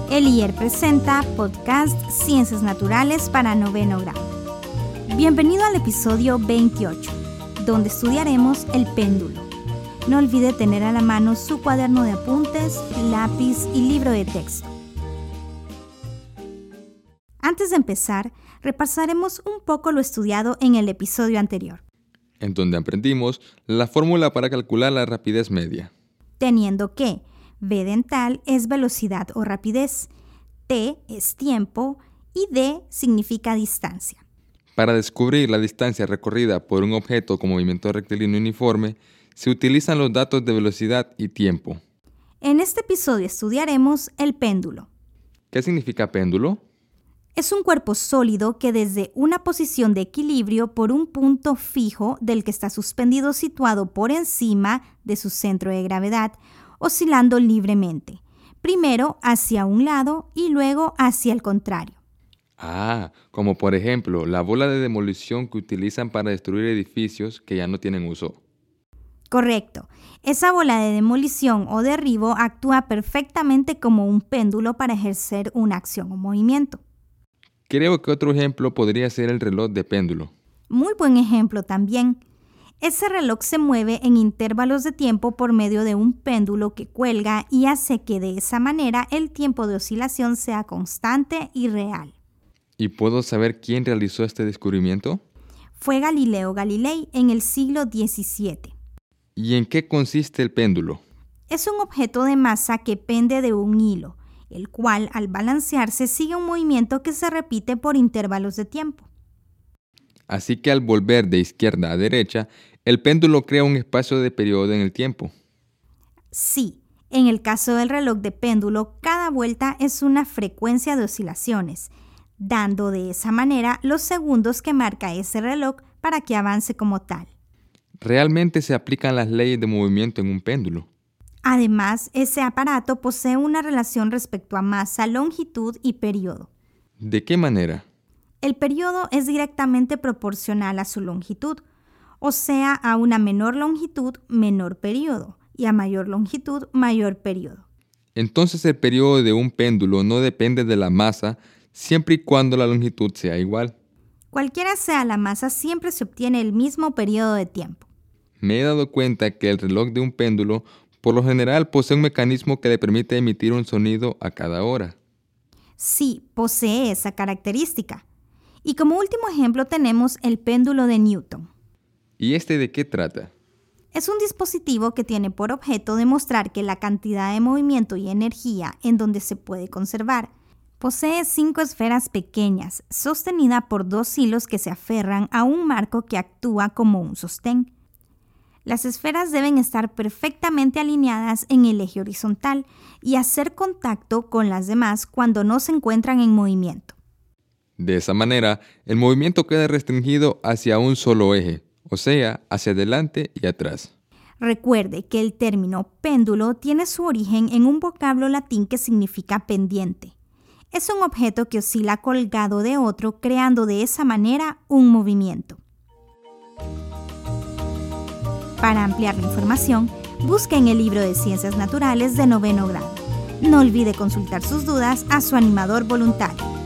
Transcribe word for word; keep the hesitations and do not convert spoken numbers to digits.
El I E R presenta podcast Ciencias Naturales para noveno grado. Bienvenido al episodio veintiocho, donde estudiaremos el péndulo. No olvide tener a la mano su cuaderno de apuntes, lápiz y libro de texto. Antes de empezar, repasaremos un poco lo estudiado en el episodio anterior, en donde aprendimos la fórmula para calcular la rapidez media. Teniendo que V dental es velocidad o rapidez, T es tiempo y D significa distancia. Para descubrir la distancia recorrida por un objeto con movimiento rectilíneo uniforme, se utilizan los datos de velocidad y tiempo. En este episodio estudiaremos el péndulo. ¿Qué significa péndulo? Es un cuerpo sólido que desde una posición de equilibrio por un punto fijo del que está suspendido situado por encima de su centro de gravedad, oscilando libremente, primero hacia un lado y luego hacia el contrario. Ah, como por ejemplo la bola de demolición que utilizan para destruir edificios que ya no tienen uso. Correcto. Esa bola de demolición o derribo actúa perfectamente como un péndulo para ejercer una acción o movimiento. Creo que otro ejemplo podría ser el reloj de péndulo. Muy buen ejemplo también. Ese reloj se mueve en intervalos de tiempo por medio de un péndulo que cuelga y hace que de esa manera el tiempo de oscilación sea constante y real. ¿Y puedo saber quién realizó este descubrimiento? Fue Galileo Galilei en el siglo diecisiete. ¿Y en qué consiste el péndulo? Es un objeto de masa que pende de un hilo, el cual al balancearse sigue un movimiento que se repite por intervalos de tiempo. Así que al volver de izquierda a derecha, el péndulo crea un espacio de periodo en el tiempo. Sí, en el caso del reloj de péndulo, cada vuelta es una frecuencia de oscilaciones, dando de esa manera los segundos que marca ese reloj para que avance como tal. ¿Realmente se aplican las leyes de movimiento en un péndulo? Además, ese aparato posee una relación respecto a masa, longitud y periodo. ¿De qué manera? El periodo es directamente proporcional a su longitud, o sea, a una menor longitud, menor periodo, y a mayor longitud, mayor periodo. Entonces el periodo de un péndulo no depende de la masa, siempre y cuando la longitud sea igual. Cualquiera sea la masa, siempre se obtiene el mismo periodo de tiempo. Me he dado cuenta que el reloj de un péndulo, por lo general, posee un mecanismo que le permite emitir un sonido a cada hora. Sí, posee esa característica. Y como último ejemplo tenemos el péndulo de Newton. ¿Y este de qué trata? Es un dispositivo que tiene por objeto demostrar que la cantidad de movimiento y energía en donde se puede conservar. Posee cinco esferas pequeñas, sostenidas por dos hilos que se aferran a un marco que actúa como un sostén. Las esferas deben estar perfectamente alineadas en el eje horizontal y hacer contacto con las demás cuando no se encuentran en movimiento. De esa manera, el movimiento queda restringido hacia un solo eje, o sea, hacia adelante y atrás. Recuerde que el término péndulo tiene su origen en un vocablo latín que significa pendiente. Es un objeto que oscila colgado de otro, creando de esa manera un movimiento. Para ampliar la información, busque en el libro de Ciencias Naturales de noveno grado. No olvide consultar sus dudas a su animador voluntario.